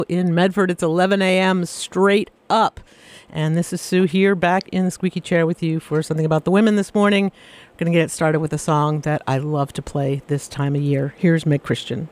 In Medford, it's 11 a.m. straight up. And this is Sue here, back in the squeaky chair with you for something about the women this morning. We're going to get it started with a song that I love to play this time of year. Here's Meg Christian.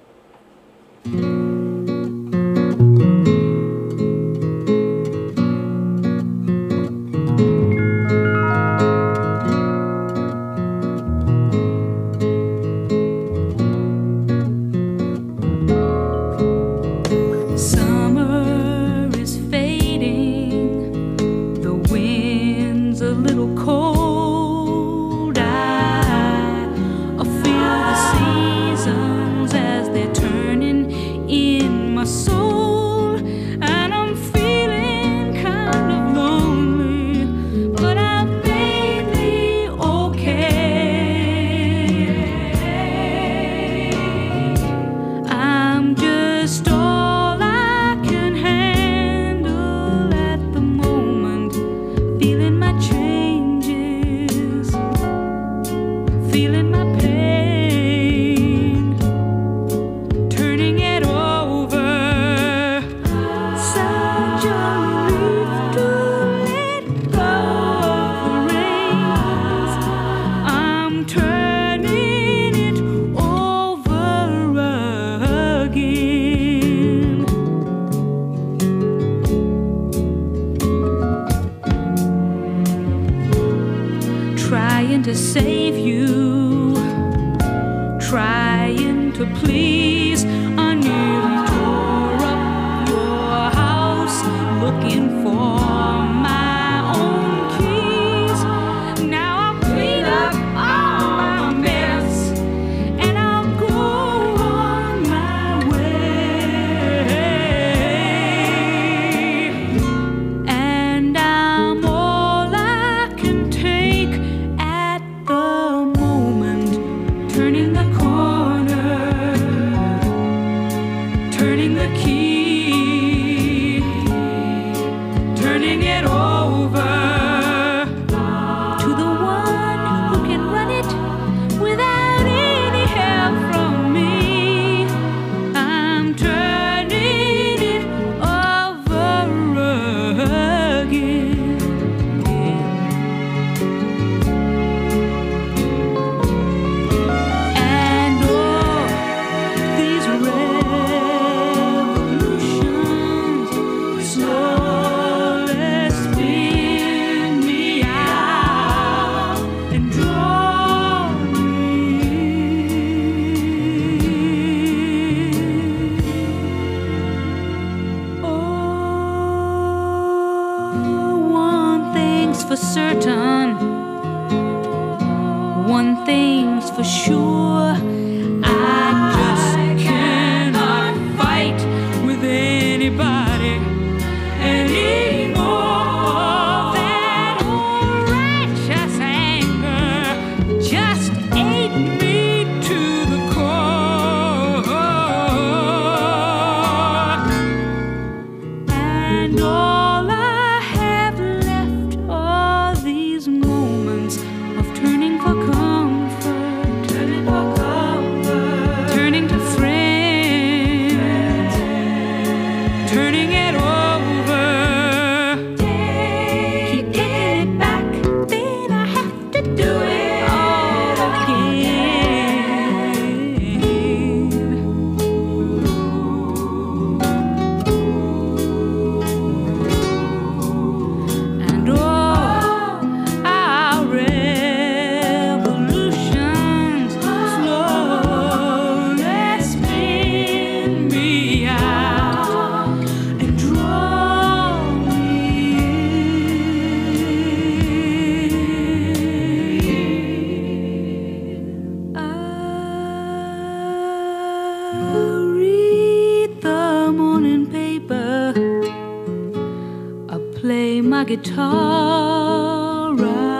Guitar,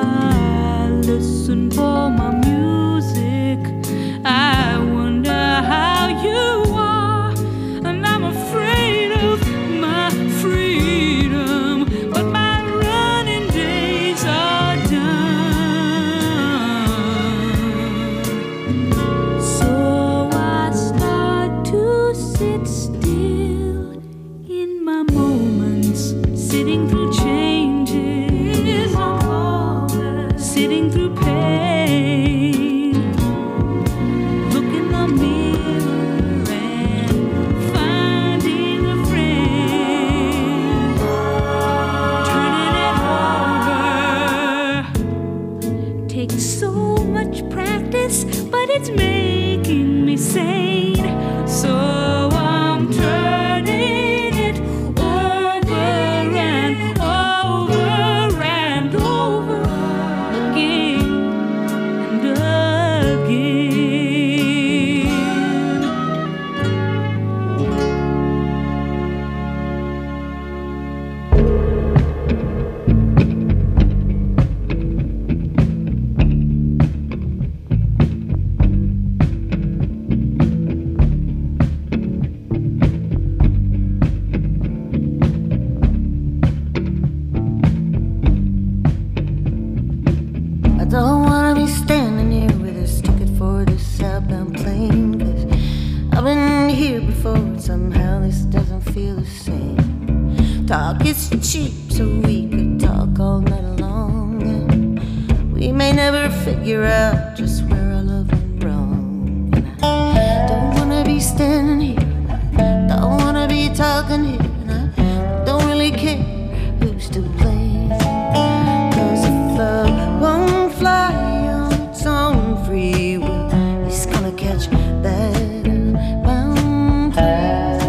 I listen for my music. I wonder how you are, and I'm afraid of my freedom. But my running days are done, so I start to sit still feel the same. Talk is cheap, so we could talk all night long. And we may never figure out just where our love went wrong. And I don't wanna be standing here, don't wanna be talking here, and I don't really care who's to blame. 'Cause if love won't fly on its own free will, it's gonna catch that bound plane.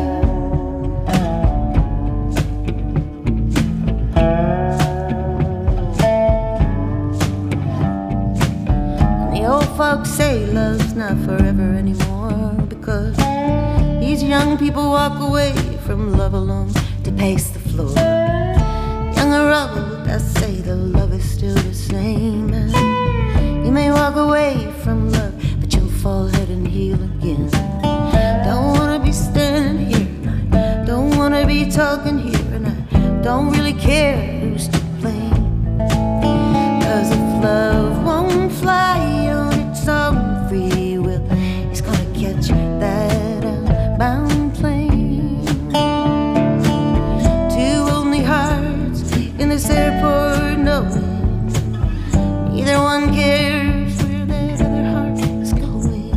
And the old folks say love's not forever anymore, because these young people walk away from love alone to pace the floor. Young or old, I say the love is still the same. You may walk away from love, but you'll fall head and heel again. Don't wanna be standing here, and I don't wanna be talking here, and I don't really care who's to blame. 'Cause if love won't fly on its own free will, it's gonna catch that outbound plane. Two only hearts in this airport knowing neither one cares where that other heart is going.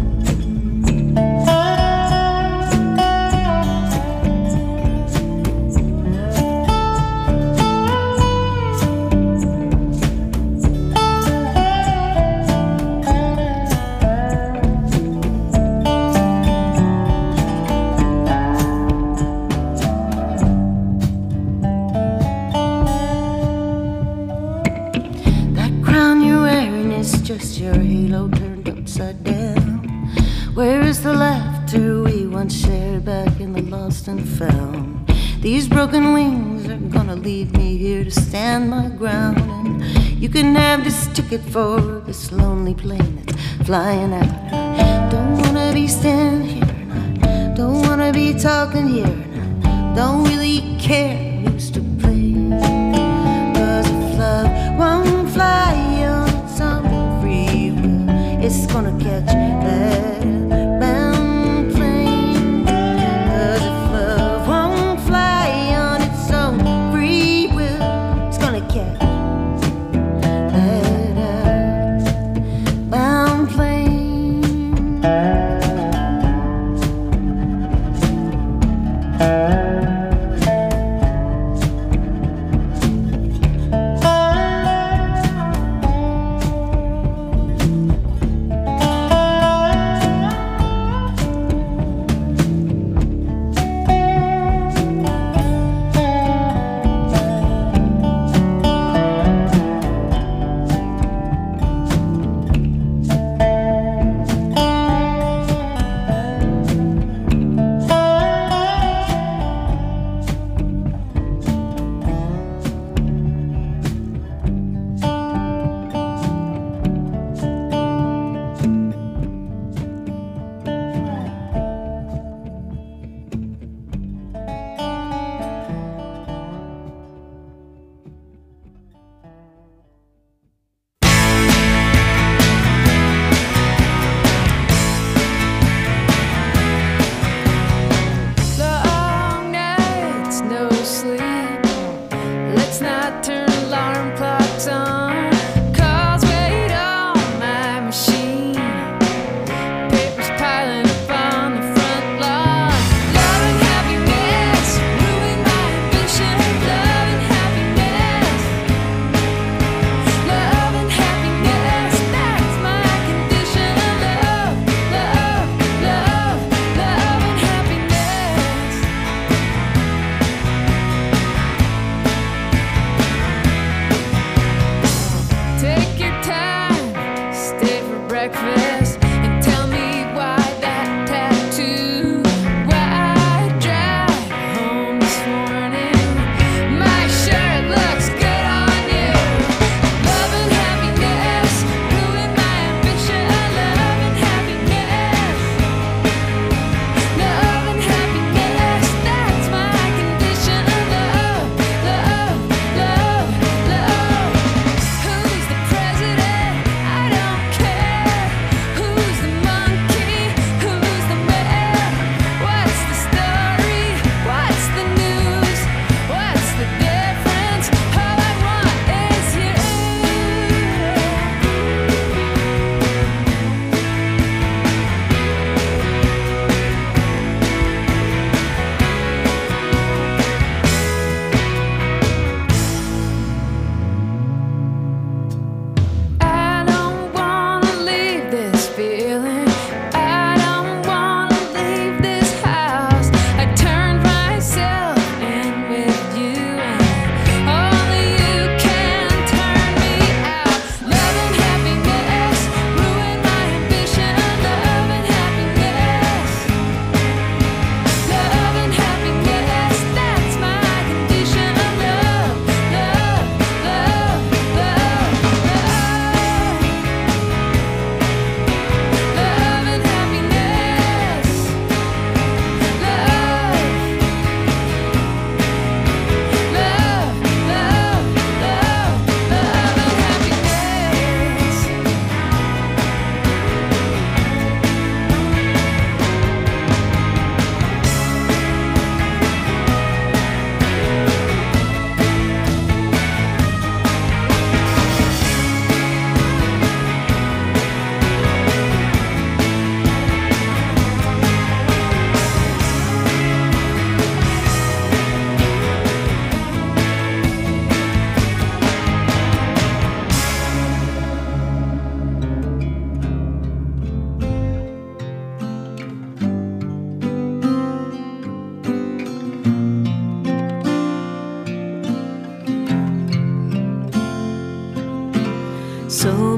Just your halo turned upside down. Where is the laughter we once shared back in the lost and found? These broken wings are gonna leave me here to stand my ground. And you can have this ticket for this lonely plane that's flying out. I don't wanna be standing here, and I don't wanna be talking here, and I don't really care who's to blame. 'Cause if love won't fly on its own, it's gonna catch that bound plane. 'Cause if love won't fly on its own free will, it's gonna catch that bound plane.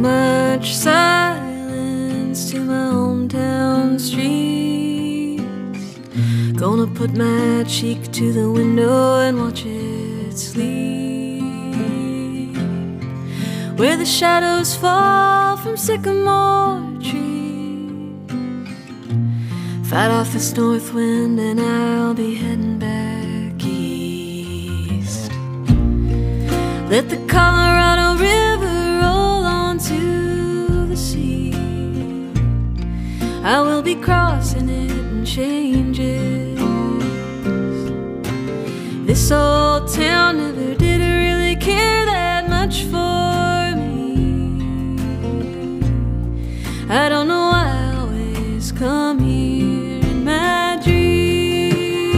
much silence to my hometown streets. Gonna put my cheek to the window and watch it sleep, where the shadows fall from sycamore trees. Fight off this north wind and I'll be heading back east. Let the Colorado River roll onto the sea. I will be crossing it and change it. This old town never did really care that much for me. I don't know why I always come here in my dreams.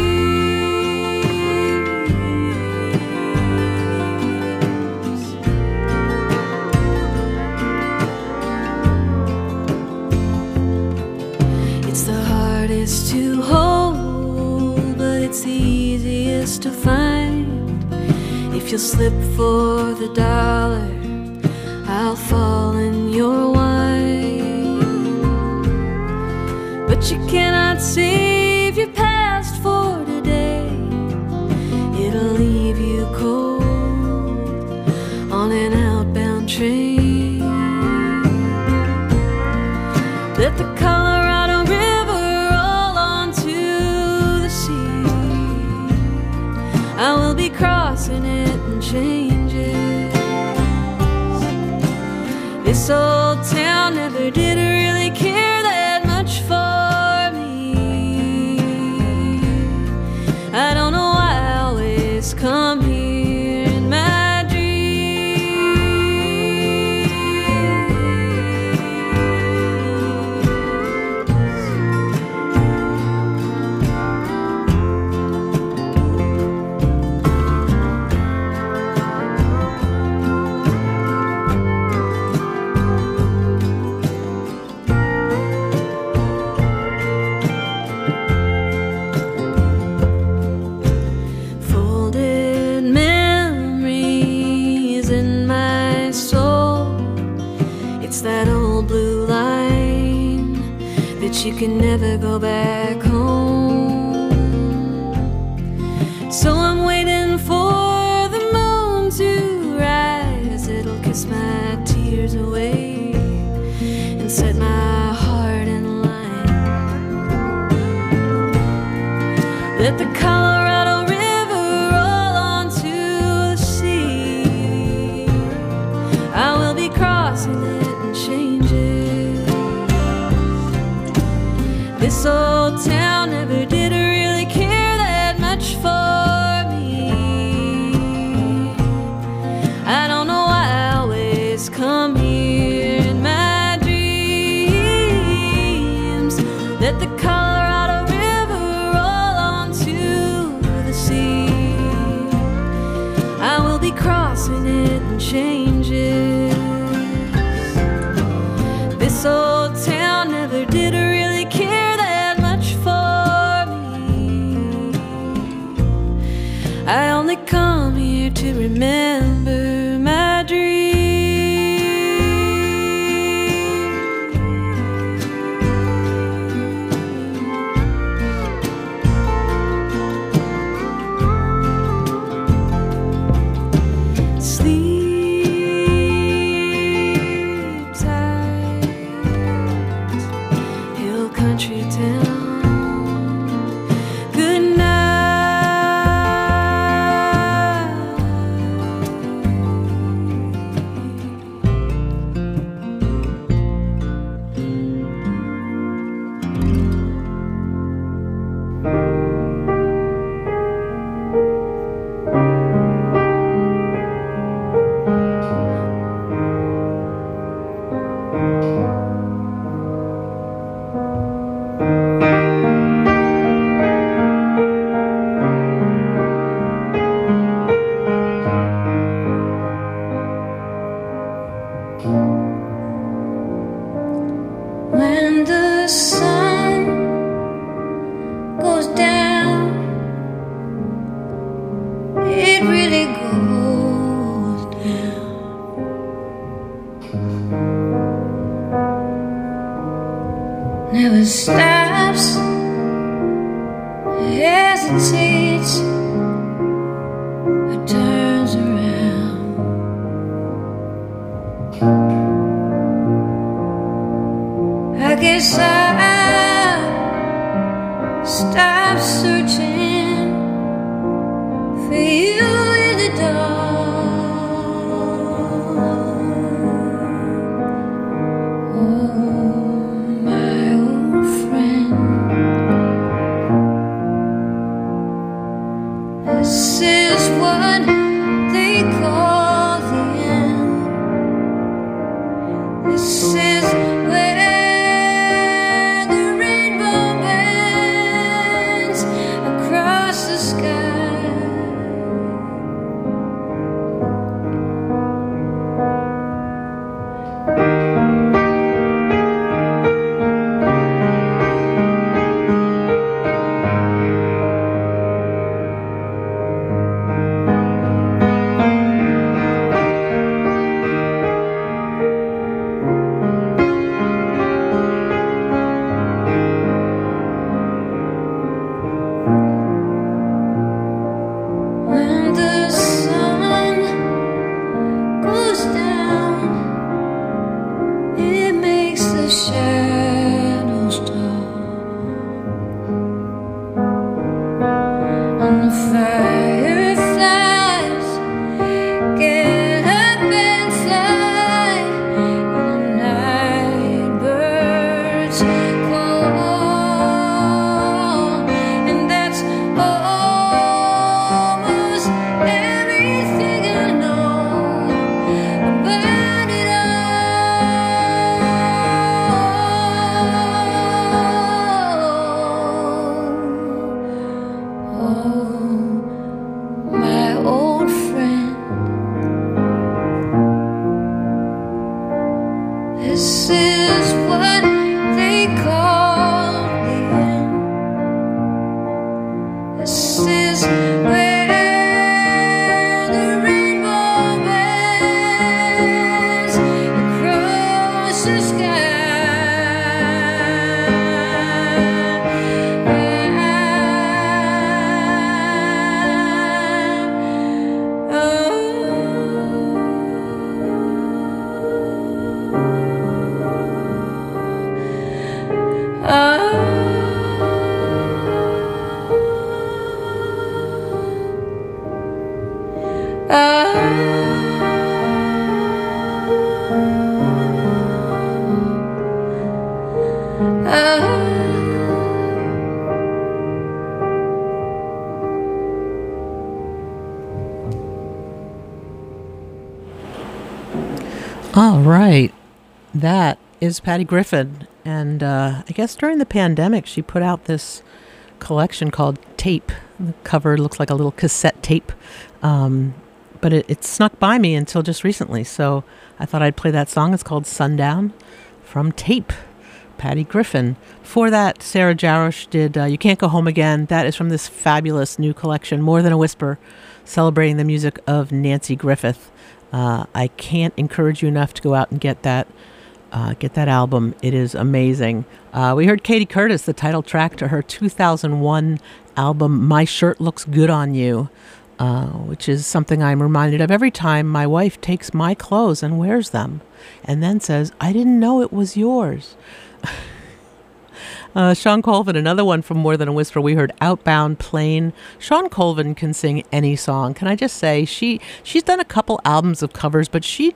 It's the hardest to hold, but it's the easiest to find. If you'll slip for the dollar, I'll fall in your wine. But you cannot save your past for today. It'll leave you cold on an outbound train. Let the Colorado River roll onto the sea. I will be crossing it and change it. This old town never did really care that much for me. I don't know why I always come here in my folded memories in my soul. It's that old blue line that you can never go back home. So I'm waiting for the moon to rise. It'll kiss my tears away and set my heart in line. Let the Colorado River roll onto the sea. I will be crossing it and change it. This old town never did really care that much for me. I don't know why I always come here in my dreams. Let the Colorado River roll onto the sea. I will be crossing it and change it. This old town never did really care that much for me. I only come here to remember my dreams. Sleep tight, hill country town. Good night. All right. That is Patty Griffin. And I guess during the pandemic, she put out this collection called Tape. The cover looks like a little cassette tape. But it snuck by me until just recently. So I thought I'd play that song. It's called Sundown from Tape. Patty Griffin. Before that, Sarah Jarosz did You Can't Go Home Again. That is from this fabulous new collection, More Than a Whisper, celebrating the music of Nanci Griffith. I can't encourage you enough to go out and get that album. It is amazing. We heard Katie Curtis, the title track to her 2001 album, My Shirt Looks Good on You, which is something I'm reminded of every time my wife takes my clothes and wears them and then says, I didn't know it was yours. Shawn Colvin, another one from More Than a Whisper. We heard Outbound Plane. Shawn Colvin can sing any song. Can I just say, she's done a couple albums of covers, but she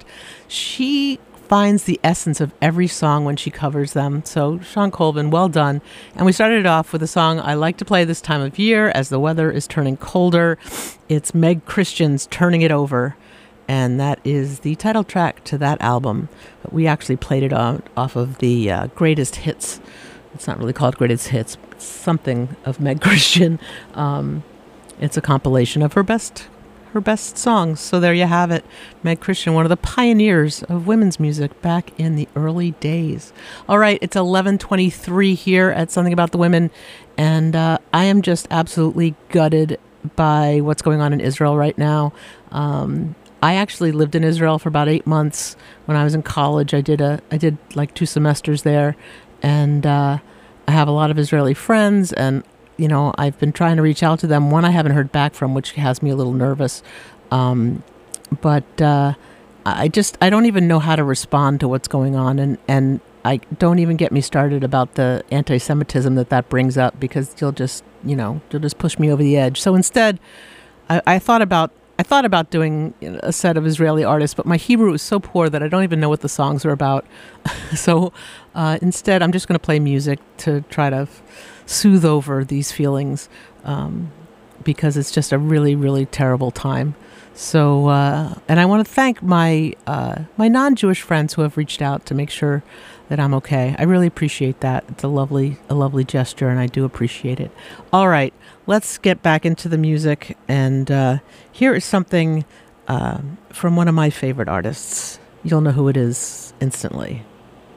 finds the essence of every song when she covers them. So Shawn Colvin, well done. And we started it off with a song I like to play this time of year as the weather is turning colder. It's Meg Christian's Turning It Over. And that is the title track to that album. But we actually played it off of the Greatest Hits. It's not really called Greatest Hits. It's something of Meg Christian. It's a compilation of her best songs. So there you have it. Meg Christian, one of the pioneers of women's music back in the early days. All right, it's 11:23 here at Something About the Women. And I am just absolutely gutted by what's going on in Israel right now. I actually lived in Israel for about 8 months when I was in college. I did like 2 semesters there, and I have a lot of Israeli friends, and I've been trying to reach out to them. One I haven't heard back from, which has me a little nervous. But I don't even know how to respond to what's going on, and I don't even get me started about the anti-Semitism that brings up, because you'll just push me over the edge. So instead, I thought about I thought about doing a set of Israeli artists, but my Hebrew is so poor that I don't even know what the songs are about. So instead, I'm just going to play music to try to soothe over these feelings, because it's just a really, really terrible time. So, and I want to thank my my non-Jewish friends who have reached out to make sure that I'm okay. I really appreciate that. It's a lovely gesture, and I do appreciate it. All right, let's get back into the music, and here is something from one of my favorite artists. You'll know who it is instantly.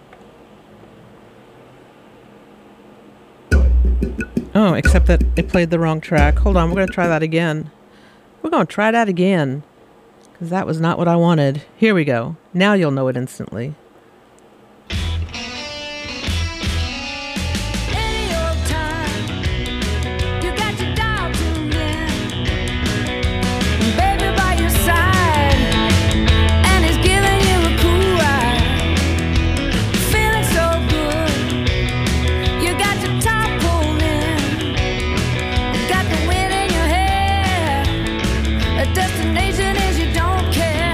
Oh, except that it played the wrong track. Hold on, we're going to try that again. We're going to try that again, because that was not what I wanted. Here we go. Now you'll know it instantly. Destination is you don't care.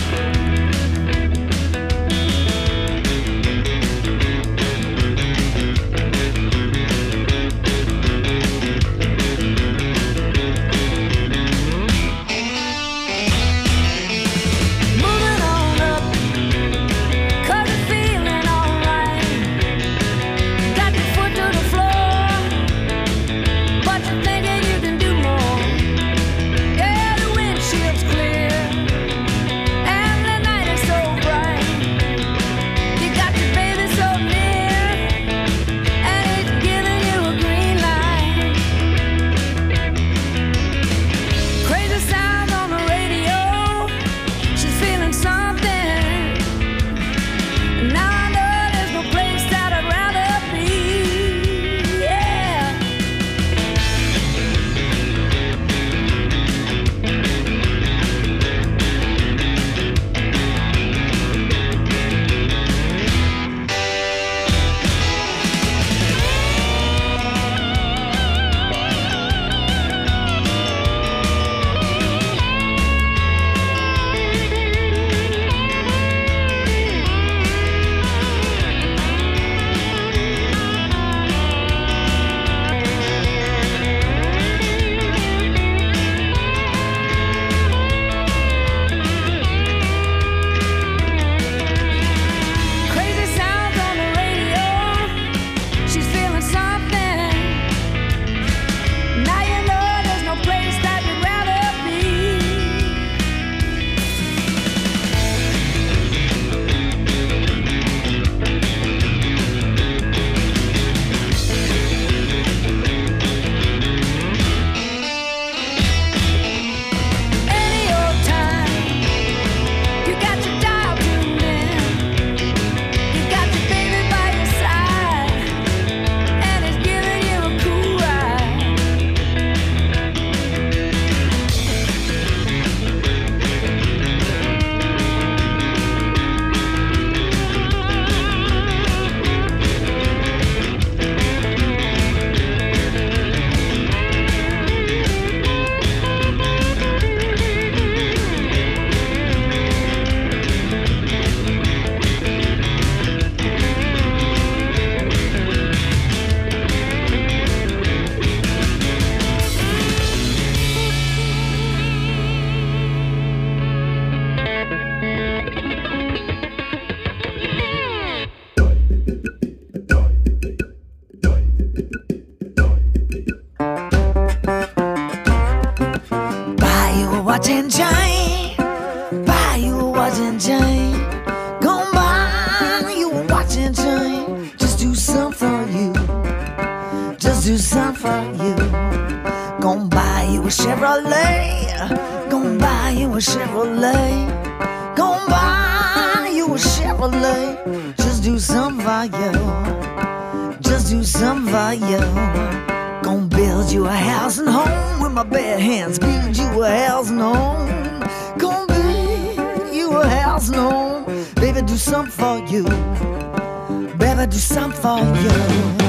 watch and chain. Buy you a watch and chain. Gonna buy you a watch and chain. Just do something for you. Just do something for you. Gonna buy you a Chevrolet. Gonna buy you a Chevrolet. Gonna buy you a Chevrolet. Just do something for you. Just do something for you. Gonna build you a house and home with my bare hands. Build you a house and home. Gonna build you a house and home. Baby, do something for you. Baby, do something for you.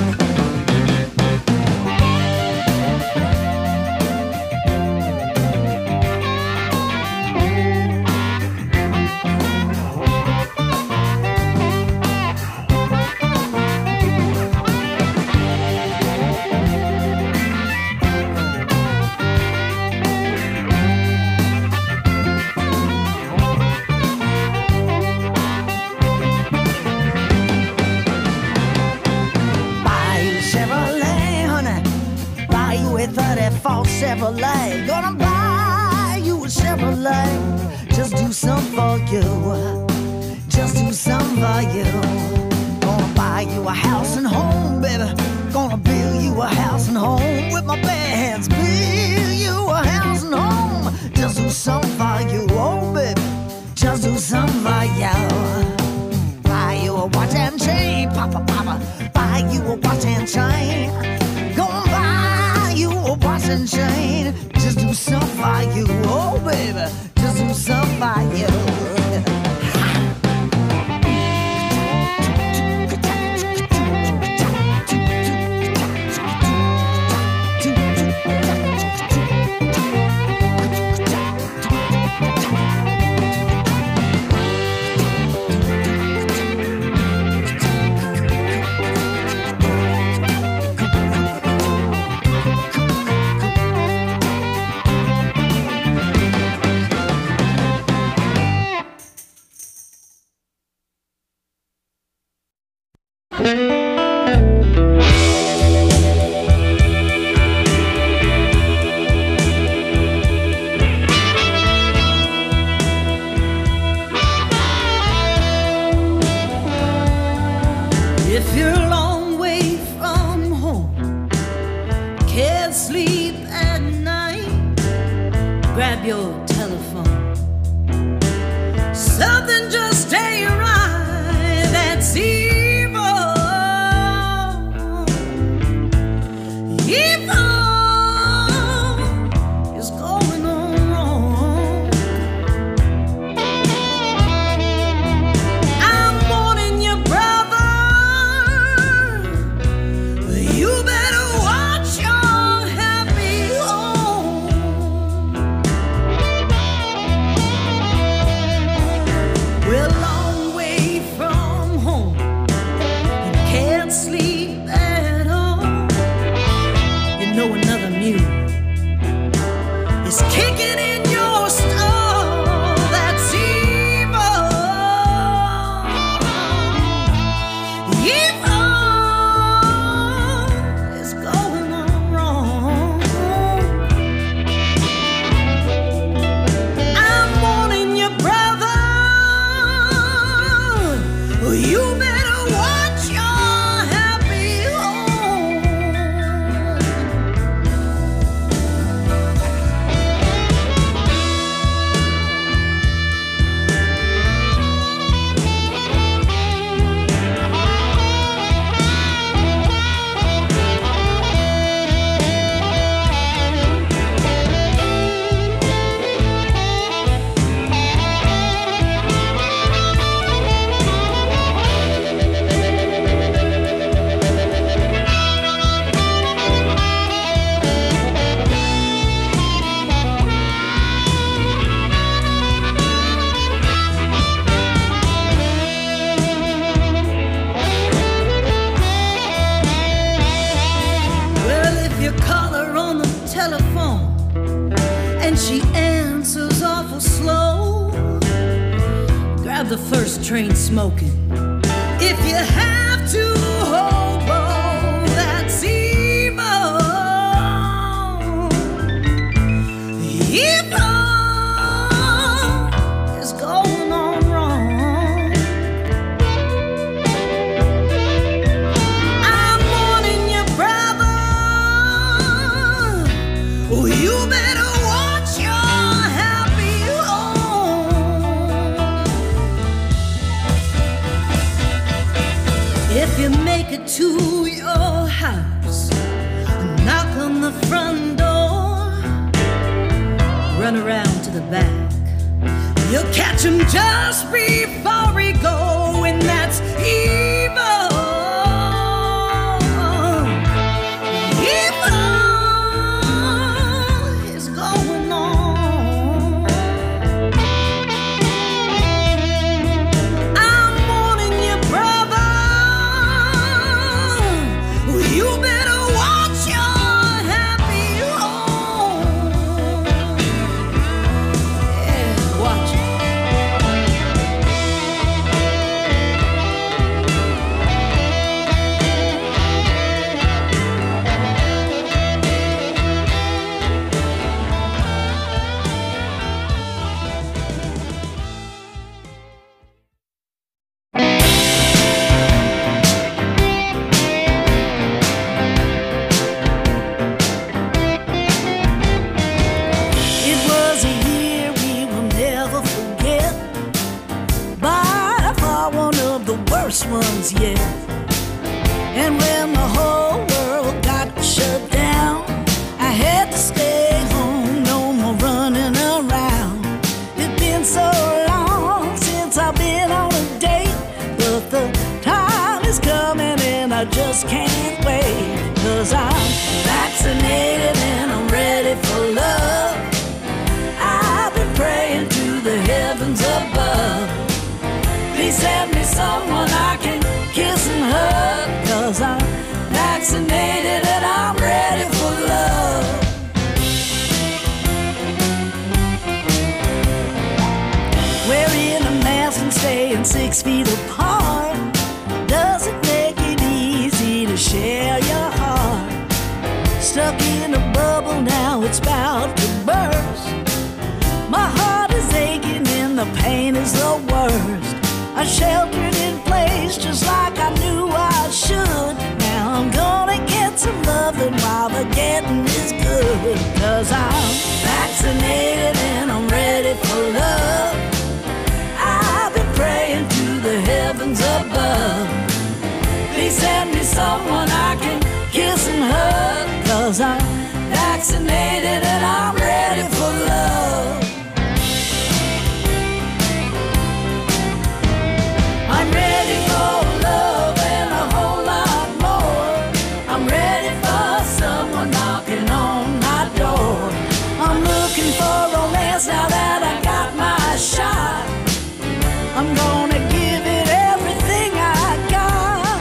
Chevrolet. Gonna buy you a Chevrolet. Just do something for you. Just do something for you. Gonna buy you a house and home, baby. Gonna build you a house and home with my bare hands. Build you a house and home. Just do something for you, oh baby. Just do something for you. Buy you a watch and chain, papa, papa. Buy you a watch and chain. Gonna buy you a watch and chain. Just do something for you, oh baby. Just do something for you. If you're a long way from home, can't sleep at night, grab your telephone. Something just ain't right. That's evil. Evil is going on wrong. I'm warning you, brother. You better watch your happy home. We're a long way from home and can't sleep at all. You know another mule is kicking in your stall. That's evil. Evil is going on wrong. I'm warning you, brother. You better watch your happy home. Well, if you call her on the telephone and she answers awful slow, grab the first train smoking. If you have to hobo, that's evil. Evil is going on wrong. I'm warning you, brother. Oh, you better watch your happy home. If you make it to your house, knock on the front door, run around to the back. You'll catch him just before he go, and that's evil. Evil is going on. I'm warning you, brother. You better watch your happy home. Yeah, watch it. ones yet. And when the whole world got shut down, I had to stay home, no more running around. It's been so long since I've been on a date, but the time is coming and I just can't wait. 'Cause I'm vaccinated and I'm ready for love. I've been praying to the heavens above. Please send me someone I can kiss and hug. 'Cause I'm vaccinated and I'm ready for love. Wearing a mask and staying 6 feet apart doesn't make it easy to share your heart. Stuck in a bubble now, it's about to burst. My heart is aching and the pain is the worst. I sheltered in place just like I knew I should. Now I'm gonna get some loving while the getting is good. 'Cause I'm vaccinated and I'm ready for love. I've been praying to the heavens above. Please send me someone I can kiss and hug. 'Cause I'm vaccinated and I'm ready for love. I'm ready for love and a whole lot more. I'm ready for someone knocking on my door. I'm looking for romance now that I got my shot. I'm gonna give it everything I got.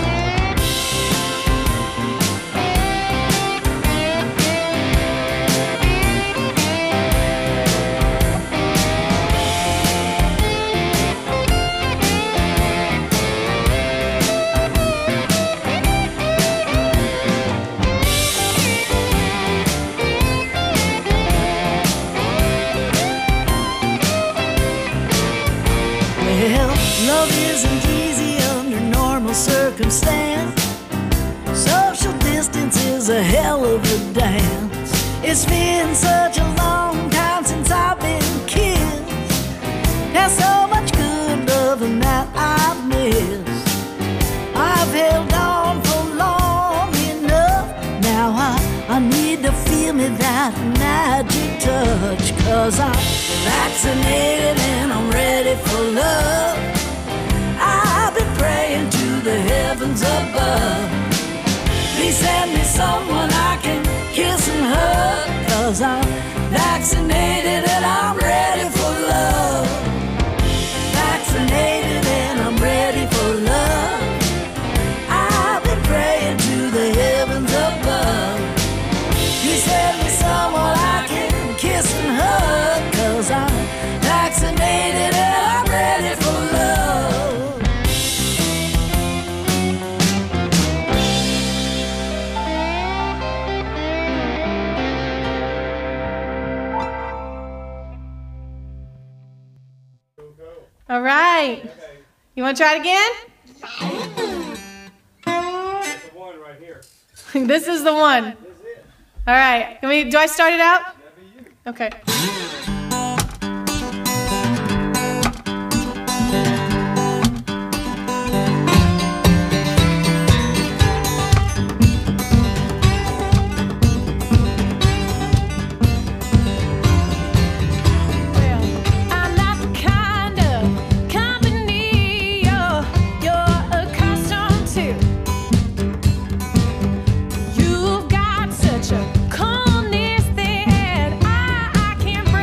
Well, love isn't easy under normal circumstance. Social distance is a hell of a dance. It's been such a long time since I've been kissed. There's so much good loving that I've missed. I've held on for long enough. Now I need to feel me that magic touch. 'Cause I'm vaccinated and I'm ready for love. I've been praying to the heavens above. Please send me someone I can kiss and hug. 'Cause I'm vaccinated and I'm ready for love. Vaccinated and I'm ready for love. I've been praying to the heavens above. Please send me someone I can kiss and hug. 'Cause I'm vaccinated and I'm ready for love. All right. You want to try it again? That's the one right here. This is the one. All right. Do I start it out? Okay. You've got such a calmness that I can't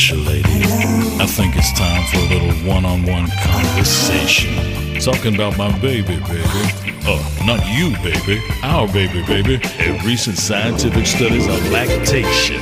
special lady. I think it's time for a little one-on-one conversation. Talking about my baby, baby. Not you, baby. Our baby, baby. And recent scientific studies of lactation.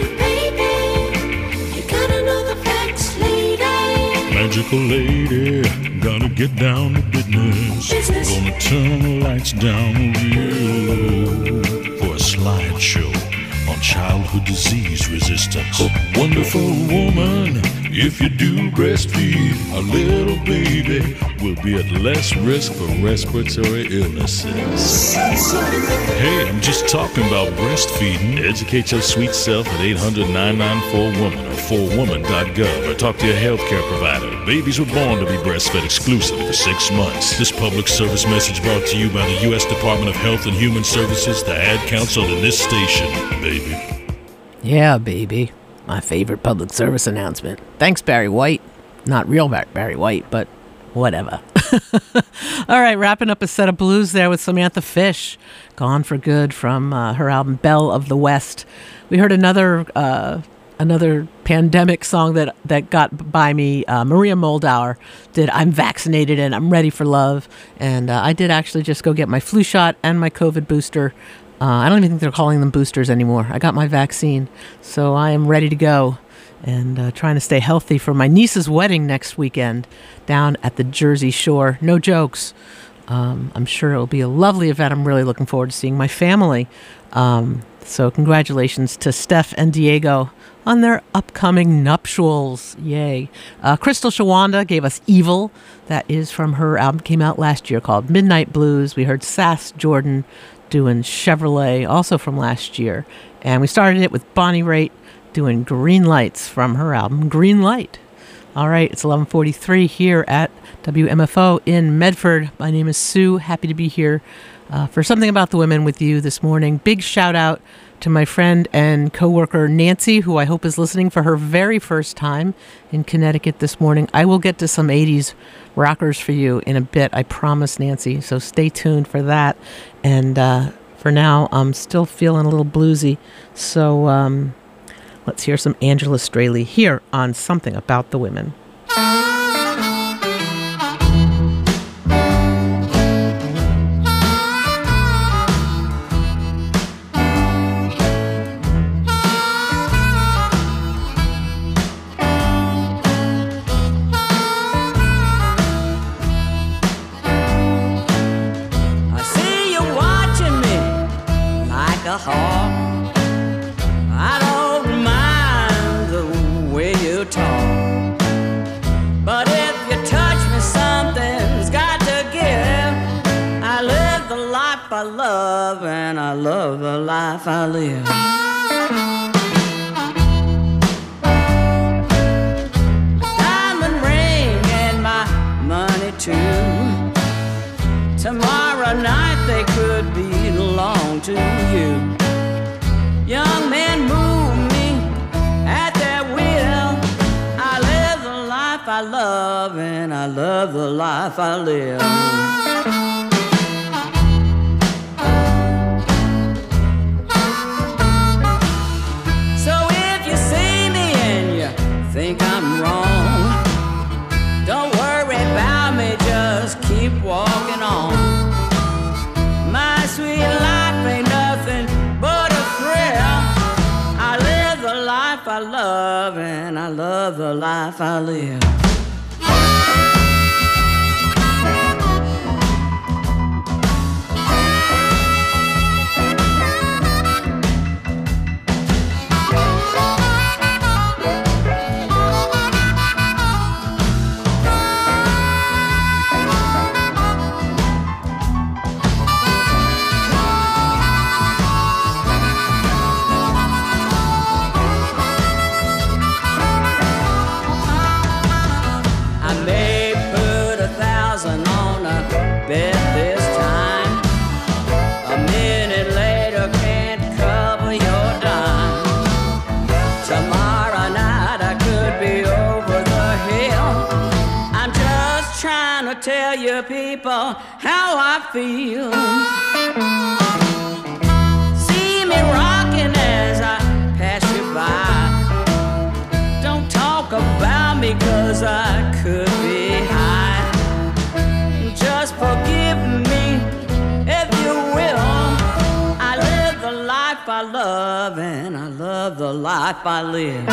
Magical lady, gotta get down to business. Gonna turn the lights down real low for a slideshow on childhood disease resistance. Wonderful woman, if you do breastfeed, a little baby will be at less risk for respiratory illnesses. Hey, I'm just talking about breastfeeding. Educate your sweet self at 800-994-WOMAN or 4woman.gov, or talk to your healthcare provider. Babies were born to be breastfed exclusively for 6 months. This public service message brought to you by the U.S. Department of Health and Human Services, the Ad Council, and this station, baby. Yeah, baby. My favorite public service announcement. Thanks, Barry White. Not real Barry White, but whatever. All right, wrapping up a set of blues there with Samantha Fish, Gone for Good, from her album Belle of the West. We heard another pandemic song that got by me. Maria Moldauer did I'm Vaccinated and I'm Ready for Love. And I did actually just go get my flu shot and my COVID booster. I don't even think they're calling them boosters anymore. I got my vaccine, so I am ready to go and trying to stay healthy for my niece's wedding next weekend down at the Jersey Shore. No jokes. I'm sure it'll be a lovely event. I'm really looking forward to seeing my family. So congratulations to Steph and Diego on their upcoming nuptials. Yay. Crystal Shawanda gave us Evil. That is from her album, came out last year, called Midnight Blues. We heard Sass Jordan doing Chevrolet, also from last year. And we started it with Bonnie Raitt doing Green Lights from her album Green Light. All right, it's 11:43 here at WMFO in Medford. My name is Sue. Happy to be here for Something About the Women with you this morning. Big shout out to my friend and coworker Nancy, who I hope is listening for her very first time in Connecticut this morning. I will get to some 80s rockers for you in a bit, I promise, Nancy, so stay tuned for that. And for now, I'm still feeling a little bluesy, so let's hear some Angela Straley here on Something About the Women. I don't mind the way you talk, but if you touch me, something's got to give. I live the life I love, and I love the life I live. Diamond ring and my money too. Tomorrow night they could belong to you. Young men move me at their will. I live the life I love, and I love the life I live. So if you see me and you think I'm wrong, don't worry about me, just keep walking on. My sweet life ain't nothing but a thrill. I live the life I love, and I love the life I live. Tell you people how I feel. See me rocking as I pass you by. Don't talk life I live.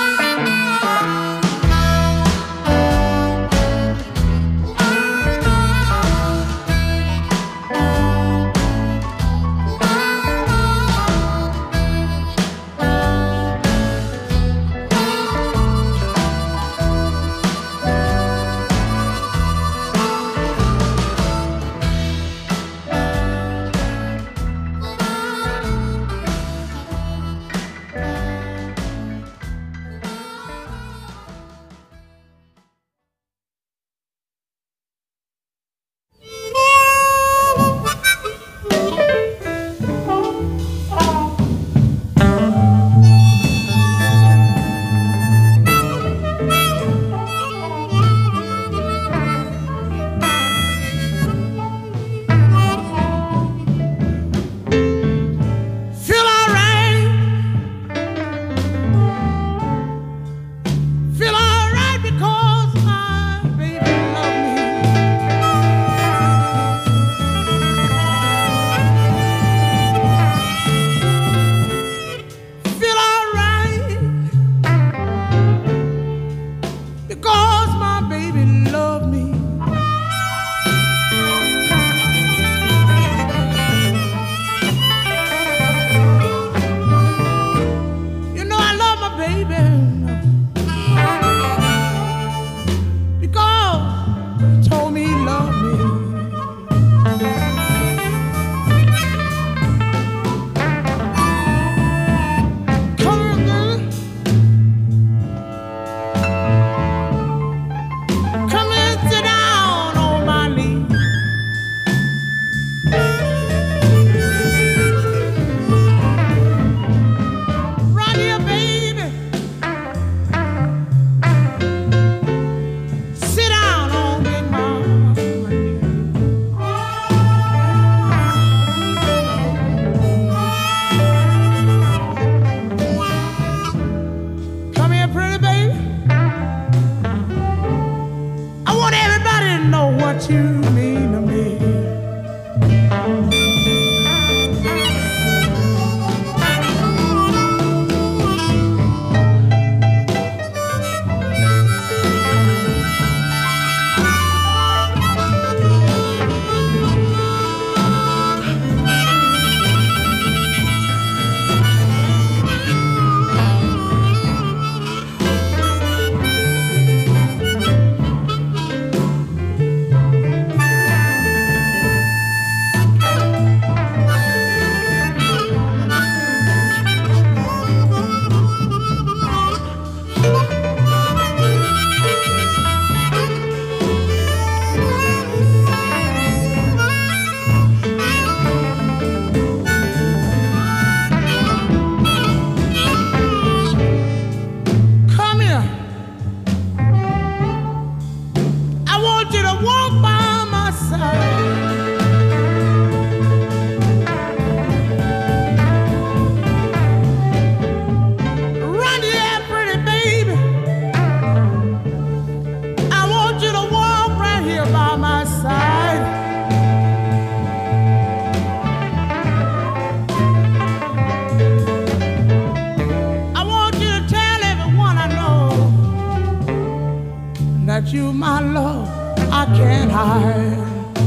You, my love, I can't hide.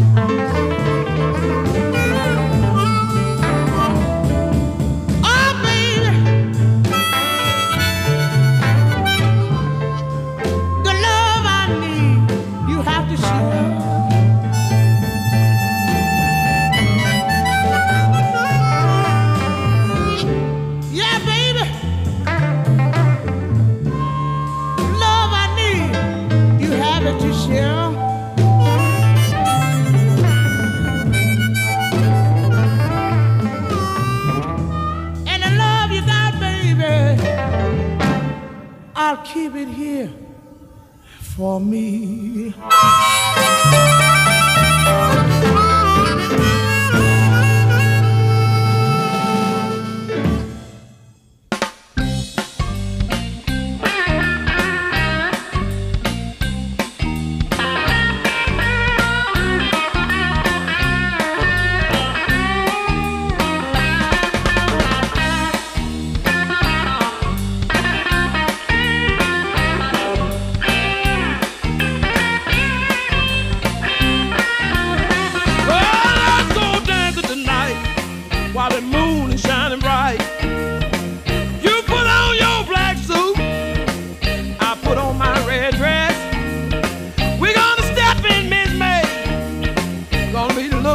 Oh, baby, the love I need, you have to share. Yeah, baby, love I need, you have it to share. And the love you got, baby, I'll keep it here for me.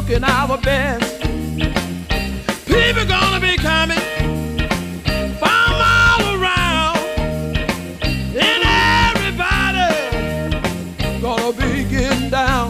looking our best. People gonna be coming from all around, and everybody gonna be getting down.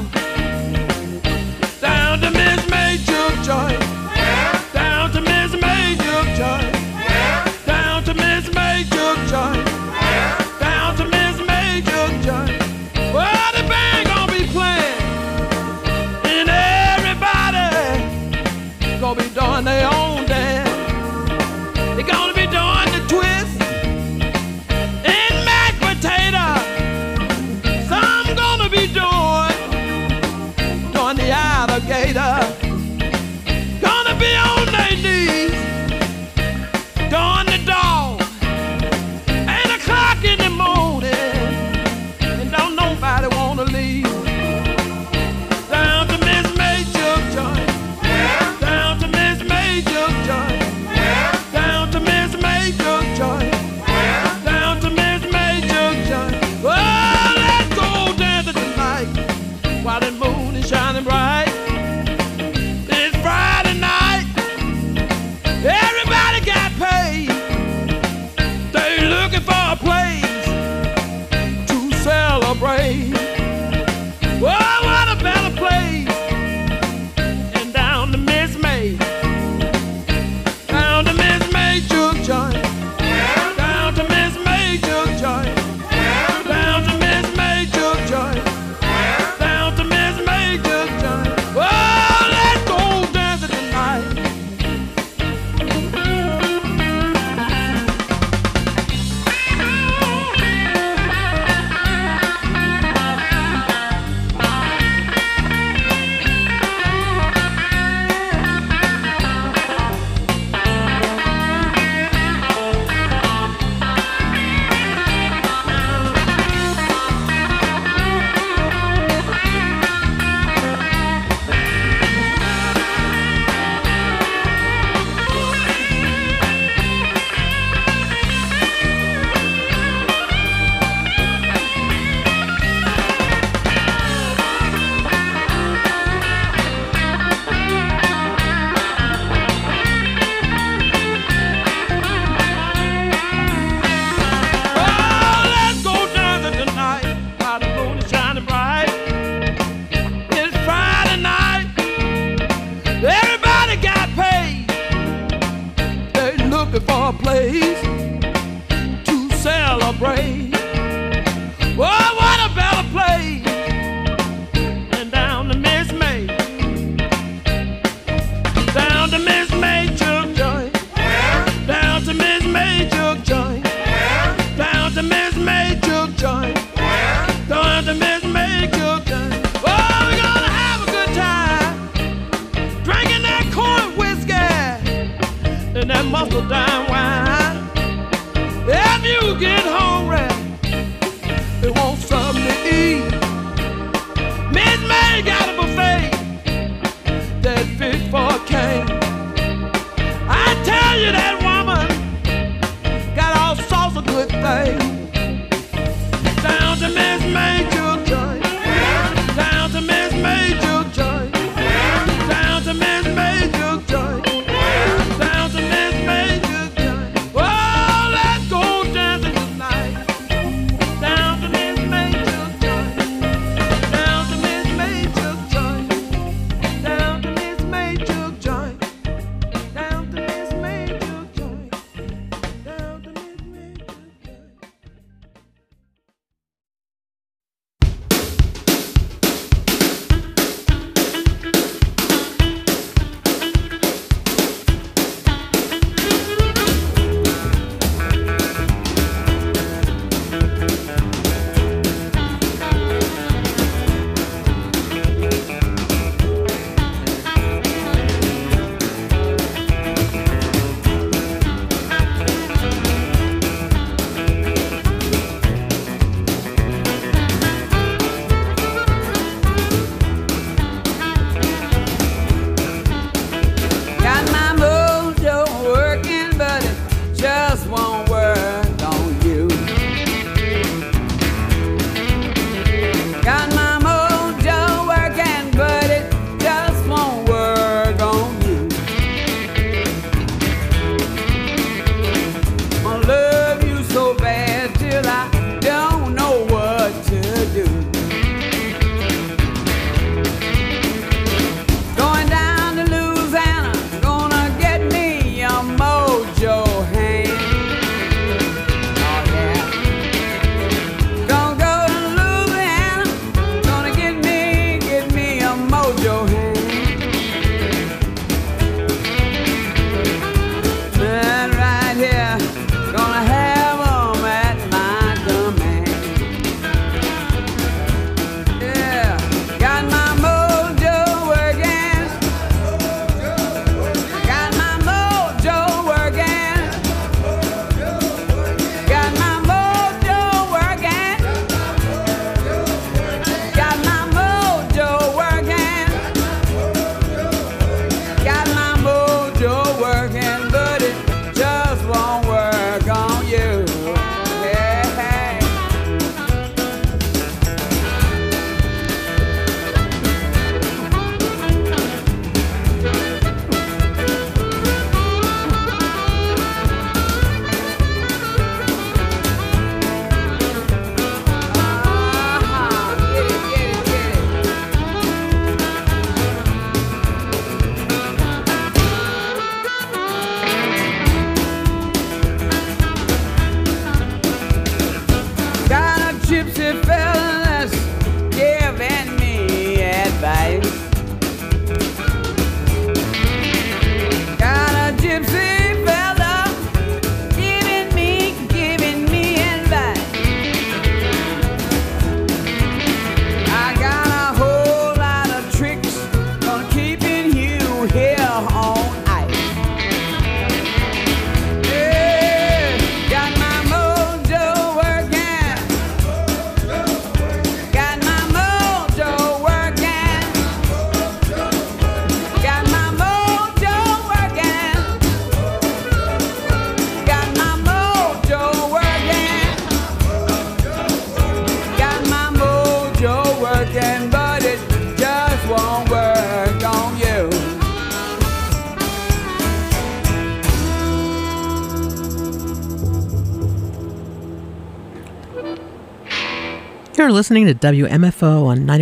Down to Miss May Juke Joint. Down to Miss May Juke Joint. Down to Miss May Juke Joint. Down to Miss May Juke Joint. Well, the band gonna be playing, and everybody gonna be doing their own dance. They gonna be doing the twist and mashed potato. Some gonna be doing the alligator. Gonna be on their knees doing the dog. 8 o'clock in the morning, and don't nobody wanna leave. Down to Miss May Juke Joint. Down to Miss May Juke Joint. Down to Miss May Juke Joint. Down to Miss May Juke Joint. Well, let's go dance tonight while the moon is shining bright. It's Friday night. Everybody got paid. They looking for a place to celebrate. Oh, what a better place. And down to Miss May. Down to Miss May Juke Joint. Down to Miss May Juke Joint. Down to Miss May Juke Joint. Down to Miss May Juke Joint. Oh, let's go dancing tonight. For a place to celebrate. Oh, what a better place. And down to Miss May. Down to Miss May Juke Joint. Down to Miss May Juke Joint. Down to Miss May Juke Joint. Down to Miss May Juke Joint. Oh, we're gonna have a good time drinking that corn whiskey and that muscle down wine. If you get hungry, they want something to eat. Miss May got a buffet that's fit for a king. I tell you, that woman got all sorts of good things. Down to Miss May Juke Joint. Down to Miss May Juke Joint. Down to Miss May Juke Joint. Down to Miss May Juke Joint. advice. Got a gypsy fella giving me advice. I got a whole lot of tricks on keeping you here on ice. Yeah, got my mojo working. Got my mojo working. Got my mojo working. Got my mojo working. Got my mojo working, but it just won't work on you. You're listening to WMFO on 91.